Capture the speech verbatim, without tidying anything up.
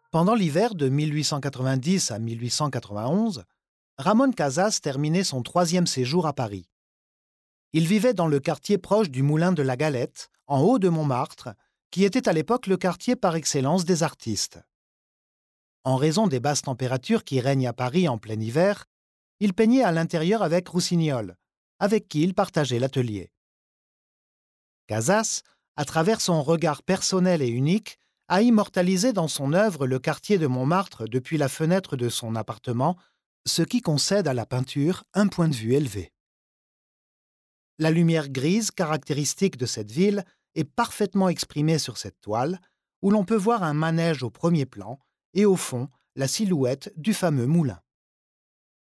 Pendant l'hiver de mille huit cent quatre-vingt-dix à mille huit cent quatre-vingt-onze, Ramon Casas terminait son troisième séjour à Paris. Il vivait dans le quartier proche du Moulin de la Galette, en haut de Montmartre, qui était à l'époque le quartier par excellence des artistes. En raison des basses températures qui règnent à Paris en plein hiver, il peignait à l'intérieur avec Roussignol, avec qui il partageait l'atelier. Casas, à travers son regard personnel et unique, a immortalisé dans son œuvre le quartier de Montmartre depuis la fenêtre de son appartement, ce qui concède à la peinture un point de vue élevé. La lumière grise caractéristique de cette ville est parfaitement exprimée sur cette toile, où l'on peut voir un manège au premier plan et au fond la silhouette du fameux moulin.